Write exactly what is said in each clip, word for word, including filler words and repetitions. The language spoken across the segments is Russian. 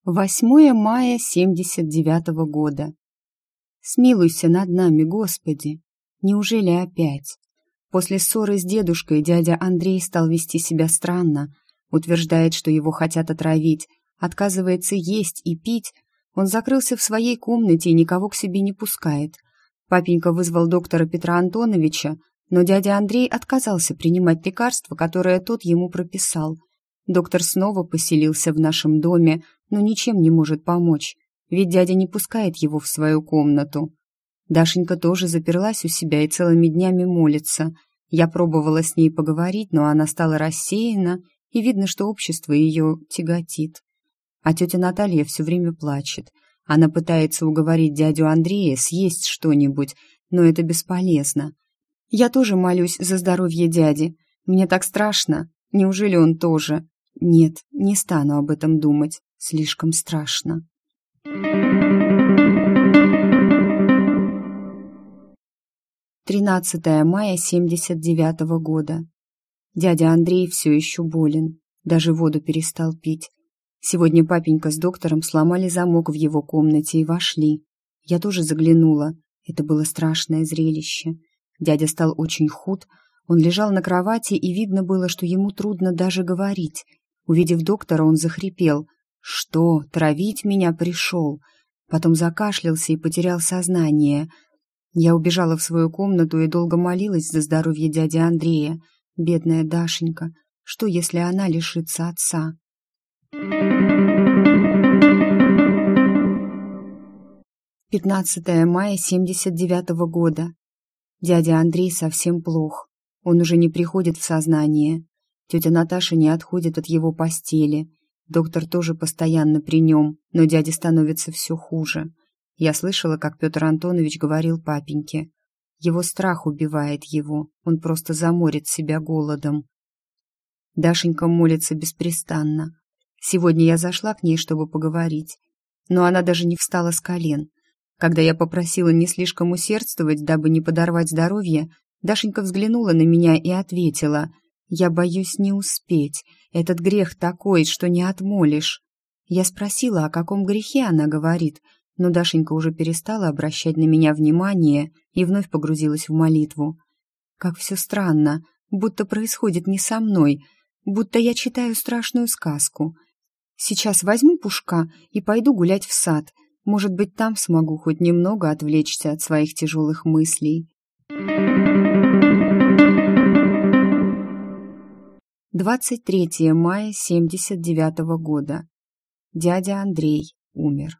восьмое мая семьдесят девятого года. Смилуйся над нами, Господи! Неужели опять? После ссоры с дедушкой дядя Андрей стал вести себя странно, утверждает, что его хотят отравить, отказывается есть и пить. Он закрылся в своей комнате и никого к себе не пускает. Папенька вызвал доктора Петра Антоновича, но дядя Андрей отказался принимать лекарства, которое тот ему прописал. Доктор снова поселился в нашем доме, но ничем не может помочь, ведь дядя не пускает его в свою комнату. Дашенька тоже заперлась у себя и целыми днями молится. Я пробовала с ней поговорить, но она стала рассеяна, и видно, что общество ее тяготит. А тетя Наталья все время плачет. Она пытается уговорить дядю Андрея съесть что-нибудь, но это бесполезно. Я тоже молюсь за здоровье дяди. Мне так страшно. Неужели он тоже? Нет, не стану об этом думать. Слишком страшно. тринадцатое мая семьдесят девятого года. Дядя Андрей все еще болен. Даже воду перестал пить. Сегодня папенька с доктором сломали замок в его комнате и вошли. Я тоже заглянула. Это было страшное зрелище. Дядя стал очень худ. Он лежал на кровати, и видно было, что ему трудно даже говорить. Увидев доктора, он захрипел. «Что, травить меня пришел?» Потом закашлялся и потерял сознание. Я убежала в свою комнату и долго молилась за здоровье дяди Андрея. Бедная Дашенька, что, если она лишится отца? пятнадцатое мая семьдесят девятого года. Дядя Андрей совсем плох. Он уже не приходит в сознание. Тетя Наташа не отходит от его постели. Доктор тоже постоянно при нем, но дяде становится все хуже. Я слышала, как Петр Антонович говорил папеньке. Его страх убивает его, он просто заморит себя голодом. Дашенька молится беспрестанно. Сегодня я зашла к ней, чтобы поговорить, но она даже не встала с колен. Когда я попросила не слишком усердствовать, дабы не подорвать здоровье, Дашенька взглянула на меня и ответила: «Я боюсь не успеть. Этот грех такой, что не отмолишь». Я спросила, о каком грехе она говорит, но Дашенька уже перестала обращать на меня внимание и вновь погрузилась в молитву. Как все странно, будто происходит не со мной, будто я читаю страшную сказку. Сейчас возьму пушка и пойду гулять в сад. Может быть, там смогу хоть немного отвлечься от своих тяжелых мыслей. двадцать третье мая семьдесят девятого года. Дядя Андрей умер.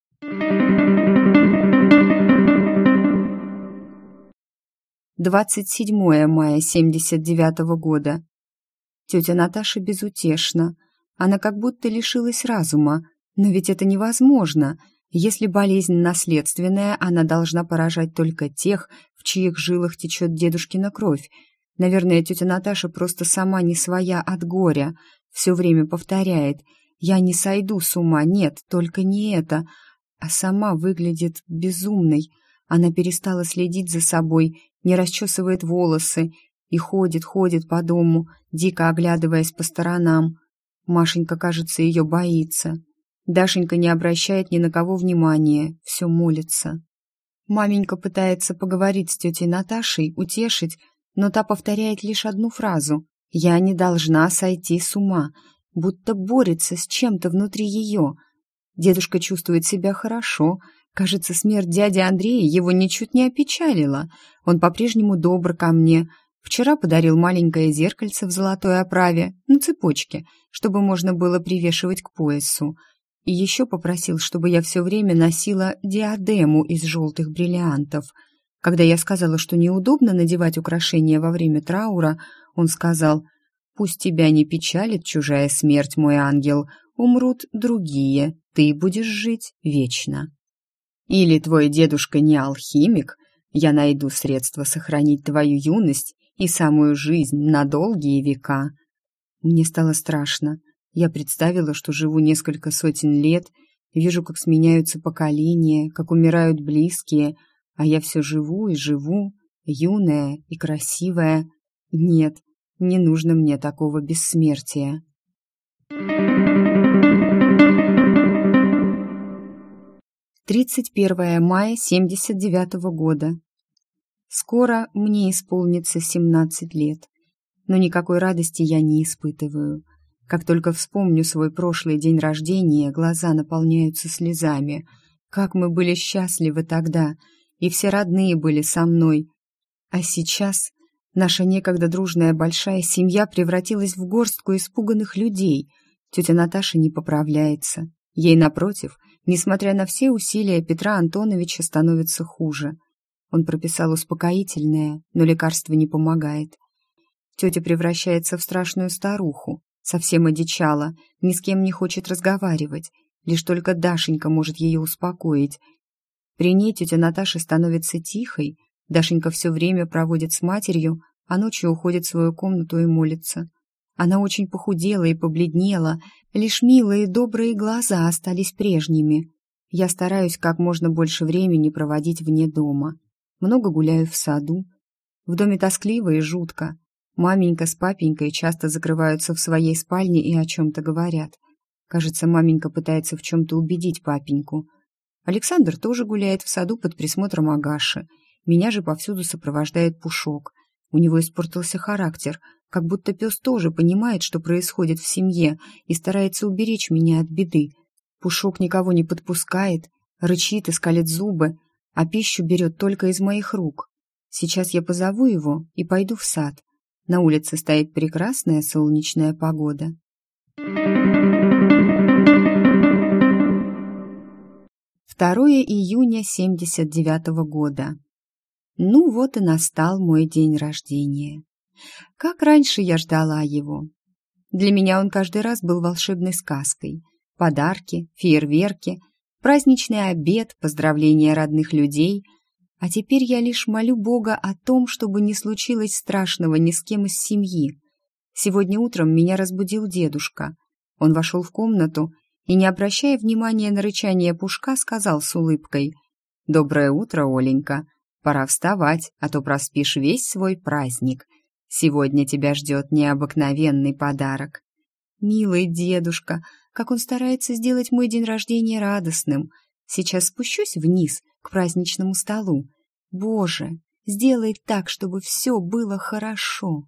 двадцать седьмое мая семьдесят девятого года. Тетя Наташа безутешна. Она как будто лишилась разума, но ведь это невозможно. Если болезнь наследственная, она должна поражать только тех, в чьих жилах течет дедушкина кровь. Наверное, тетя Наташа просто сама не своя от горя. Все время повторяет: «Я не сойду с ума, нет, только не это». А сама выглядит безумной. Она перестала следить за собой, не расчесывает волосы и ходит, ходит по дому, дико оглядываясь по сторонам. Машенька, кажется, ее боится. Дашенька не обращает ни на кого внимания, все молится. Маменька пытается поговорить с тетей Наташей, утешить, но та повторяет лишь одну фразу: «Я не должна сойти с ума», будто борется с чем-то внутри ее. Дедушка чувствует себя хорошо. Кажется, смерть дяди Андрея его ничуть не опечалила. Он по-прежнему добр ко мне. Вчера подарил маленькое зеркальце в золотой оправе, на цепочке, чтобы можно было привешивать к поясу. И еще попросил, чтобы я все время носила диадему из желтых бриллиантов. Когда я сказала, что неудобно надевать украшения во время траура, он сказал: «Пусть тебя не печалит чужая смерть, мой ангел, умрут другие, ты будешь жить вечно». Или твой дедушка не алхимик, я найду средства сохранить твою юность и самую жизнь на долгие века. Мне стало страшно. Я представила, что живу несколько сотен лет, вижу, как сменяются поколения, как умирают близкие, а я все живу и живу, юная и красивая. Нет, не нужно мне такого бессмертия. тридцать первое мая семьдесят девятого года. Скоро мне исполнится семнадцать лет, но никакой радости я не испытываю. Как только вспомню свой прошлый день рождения, глаза наполняются слезами. Как мы были счастливы тогда, и все родные были со мной. А сейчас наша некогда дружная большая семья превратилась в горстку испуганных людей. Тетя Наташа не поправляется. Ей, напротив, несмотря на все усилия Петра Антоновича, становится хуже. Он прописал успокоительное, но лекарство не помогает. Тетя превращается в страшную старуху, совсем одичала, ни с кем не хочет разговаривать. Лишь только Дашенька может ее успокоить. При ней тетя Наташа становится тихой. Дашенька все время проводит с матерью, а ночью уходит в свою комнату и молится. Она очень похудела и побледнела, лишь милые добрые глаза остались прежними. Я стараюсь как можно больше времени проводить вне дома. Много гуляю в саду. В доме тоскливо и жутко. Маменька с папенькой часто закрываются в своей спальне и о чем-то говорят. Кажется, маменька пытается в чем-то убедить папеньку. Александр тоже гуляет в саду под присмотром Агаши. Меня же повсюду сопровождает Пушок. У него испортился характер, как будто пес тоже понимает, что происходит в семье, и старается уберечь меня от беды. Пушок никого не подпускает, рычит и скалит зубы, а пищу берет только из моих рук. Сейчас я позову его и пойду в сад. На улице стоит прекрасная солнечная погода. второе июня семьдесят девятого года. Ну вот и настал мой день рождения. Как раньше я ждала его. Для меня он каждый раз был волшебной сказкой. Подарки, фейерверки, праздничный обед, поздравления родных людей. А теперь я лишь молю Бога о том, чтобы не случилось страшного ни с кем из семьи. Сегодня утром меня разбудил дедушка. Он вошел в комнату и, не обращая внимания на рычание Пушка, сказал с улыбкой: «Доброе утро, Оленька. Пора вставать, а то проспишь весь свой праздник. Сегодня тебя ждет необыкновенный подарок». Милый дедушка, как он старается сделать мой день рождения радостным. Сейчас спущусь вниз к праздничному столу. Боже, сделай так, чтобы все было хорошо.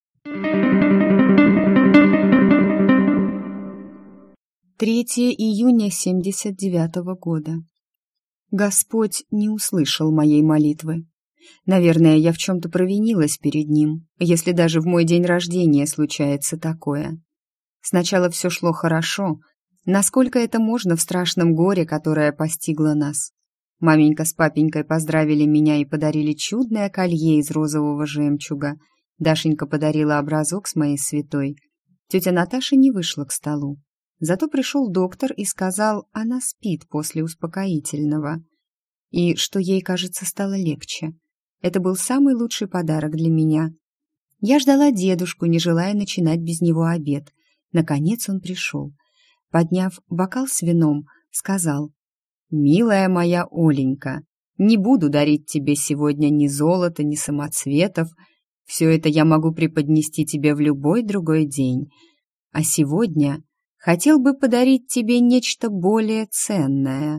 третье июня семьдесят девятого года. Господь не услышал моей молитвы. Наверное, я в чем-то провинилась перед Ним, если даже в мой день рождения случается такое. Сначала все шло хорошо, насколько это можно в страшном горе, которое постигло нас. Маменька с папенькой поздравили меня и подарили чудное колье из розового жемчуга. Дашенька подарила образок с моей святой. Тетя Наташа не вышла к столу. Зато пришел доктор и сказал, она спит после успокоительного. И что ей, кажется, стало легче. Это был самый лучший подарок для меня. Я ждала дедушку, не желая начинать без него обед. Наконец он пришел. Подняв бокал с вином, сказал: «Милая моя Оленька, не буду дарить тебе сегодня ни золота, ни самоцветов. Все это я могу преподнести тебе в любой другой день. А сегодня хотел бы подарить тебе нечто более ценное».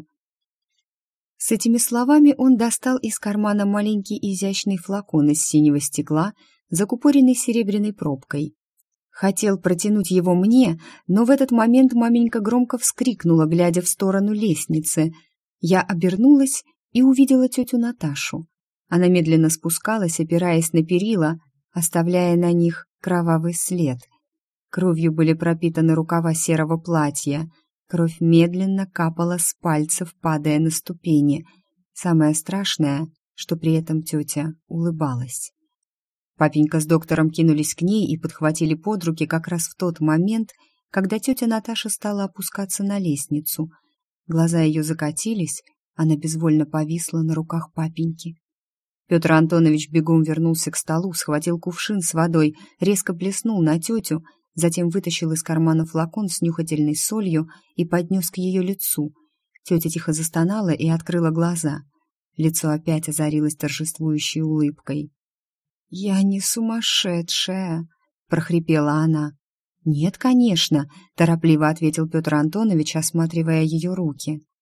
С этими словами он достал из кармана маленький изящный флакон из синего стекла, закупоренный серебряной пробкой. Хотел протянуть его мне, но в этот момент маменька громко вскрикнула, глядя в сторону лестницы. Я обернулась и увидела тетю Наташу. Она медленно спускалась, опираясь на перила, оставляя на них кровавый след. Кровью были пропитаны рукава серого платья. Кровь медленно капала с пальцев, падая на ступени. Самое страшное, что при этом тетя улыбалась. Папенька с доктором кинулись к ней и подхватили под руки как раз в тот момент, когда тетя Наташа стала опускаться на лестницу. Глаза ее закатились, она безвольно повисла на руках папеньки. Петр Антонович бегом вернулся к столу, схватил кувшин с водой, резко плеснул на тетю, затем вытащил из кармана флакон с нюхательной солью и поднес к ее лицу. Тетя тихо застонала и открыла глаза. Лицо опять озарилось торжествующей улыбкой. «Я не сумасшедшая!» — прохрипела она. «Нет, конечно», — торопливо ответил Петр Антонович, осматривая ее руки.